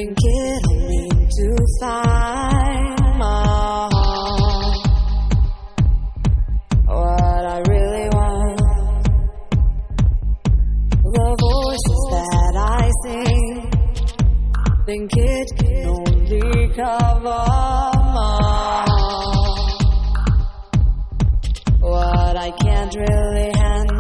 think it'll mean to find my heart. What I really want, the voices that I sing, think it can only cover my heart. What I can't really handle,